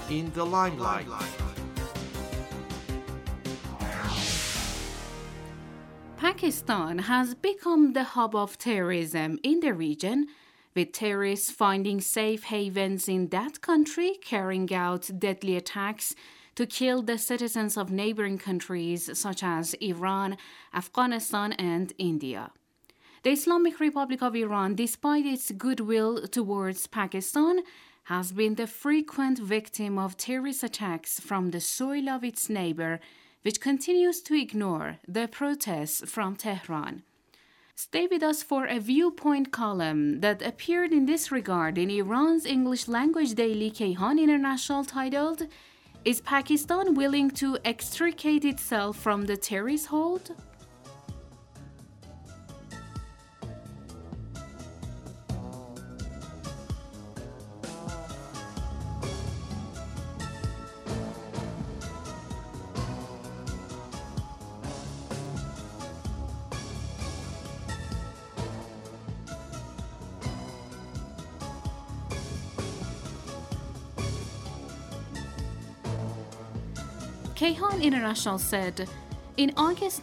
in the limelight. Pakistan has become the hub of terrorism in the region, with terrorists finding safe havens in that country, carrying out deadly attacks to kill the citizens of neighboring countries such as Iran, Afghanistan, and India. The Islamic Republic of Iran, despite its goodwill towards Pakistan, has been the frequent victim of terrorist attacks from the soil of its neighbor, which continues to ignore the protests from Tehran. Stay with us for a viewpoint column that appeared in this regard in Iran's English language daily Kayhan International titled, "Is Pakistan willing to extricate itself from the terrorist hold?" Kayhan International said, in August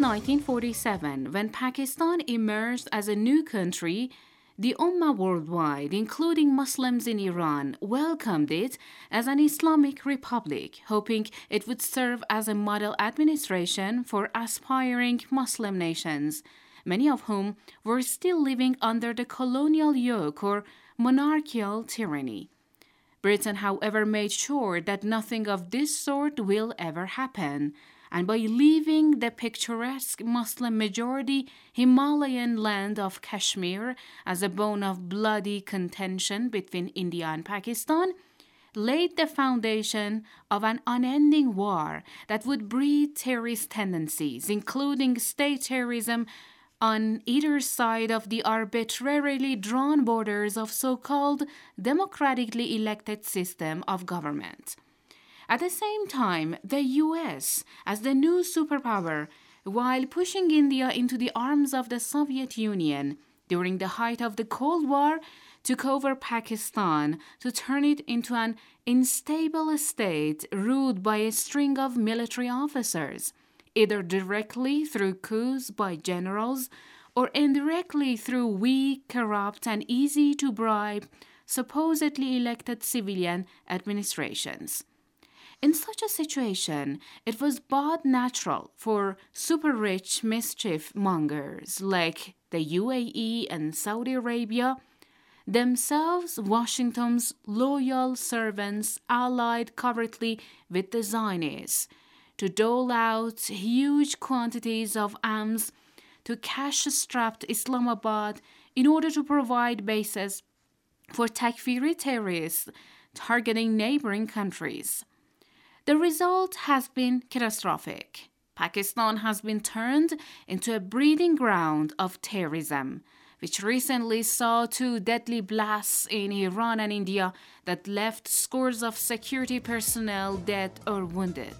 1947, when Pakistan emerged as a new country, the Ummah worldwide, including Muslims in Iran, welcomed it as an Islamic republic, hoping it would serve as a model administration for aspiring Muslim nations, many of whom were still living under the colonial yoke or monarchical tyranny. Britain, however, made sure that nothing of this sort will ever happen, and by leaving the picturesque Muslim-majority Himalayan land of Kashmir as a bone of bloody contention between India and Pakistan, laid the foundation of an unending war that would breed terrorist tendencies, including state terrorism, on either side of the arbitrarily drawn borders of so-called democratically elected system of government. At the same time, the US, as the new superpower, while pushing India into the arms of the Soviet Union during the height of the Cold War, took over Pakistan to turn it into an unstable state ruled by a string of military officers, either directly through coups by generals or indirectly through weak, corrupt, and easy-to-bribe, supposedly elected civilian administrations. In such a situation, it was but natural for super-rich mischief mongers like the UAE and Saudi Arabia, themselves Washington's loyal servants allied covertly with the Zionists, to dole out huge quantities of arms to cash-strapped Islamabad in order to provide bases for Takfiri terrorists targeting neighboring countries. The result has been catastrophic. Pakistan has been turned into a breeding ground of terrorism, which recently saw two deadly blasts in Iran and India that left scores of security personnel dead or wounded.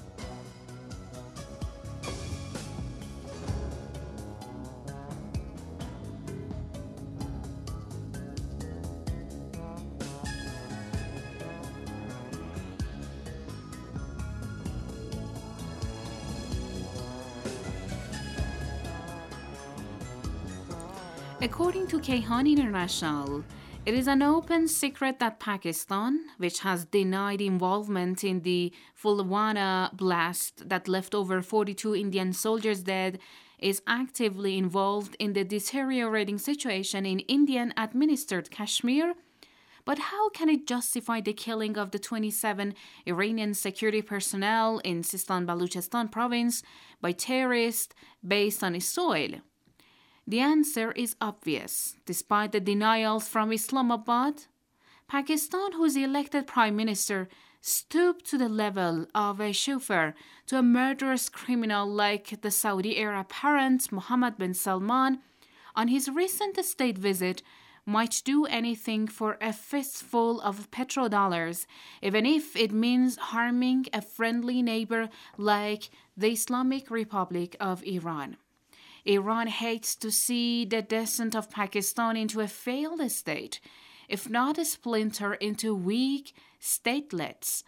According to Kayhan International, it is an open secret that Pakistan, which has denied involvement in the Pulwama blast that left over 42 Indian soldiers dead, is actively involved in the deteriorating situation in Indian-administered Kashmir. But how can it justify the killing of the 27 Iranian security personnel in Sistan-Baluchistan province by terrorists based on its soil? The answer is obvious. Despite the denials from Islamabad, Pakistan, whose elected prime minister stooped to the level of a chauffeur to a murderous criminal like the Saudi heir apparent Mohammed bin Salman, on his recent state visit, might do anything for a fistful of petrodollars, even if it means harming a friendly neighbor like the Islamic Republic of Iran. Iran hates to see the descent of Pakistan into a failed state, if not a splinter into weak statelets.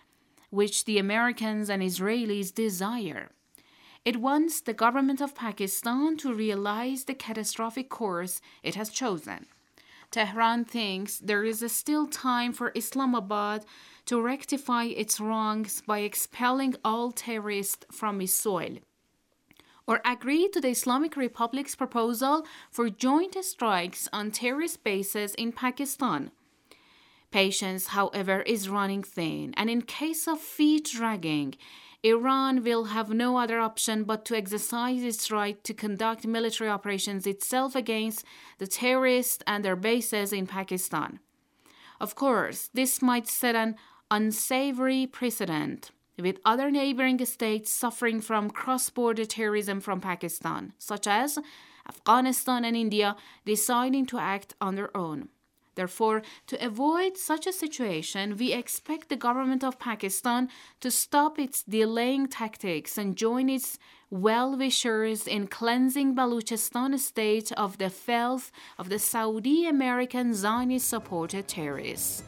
which the Americans and Israelis desire. It wants the government of Pakistan to realize the catastrophic course it has chosen. Tehran thinks there is still time for Islamabad to rectify its wrongs by expelling all terrorists from its soil, or agree to the Islamic Republic's proposal for joint strikes on terrorist bases in Pakistan. Patience, however, is running thin, and in case of feet-dragging, Iran will have no other option but to exercise its right to conduct military operations itself against the terrorists and their bases in Pakistan. Of course, this might set an unsavory precedent, with other neighboring states suffering from cross-border terrorism from Pakistan, such as Afghanistan and India, deciding to act on their own. Therefore, to avoid such a situation, we expect the government of Pakistan to stop its delaying tactics and join its well-wishers in cleansing Baluchistan state of the filth of the Saudi-American Zionist-supported terrorists.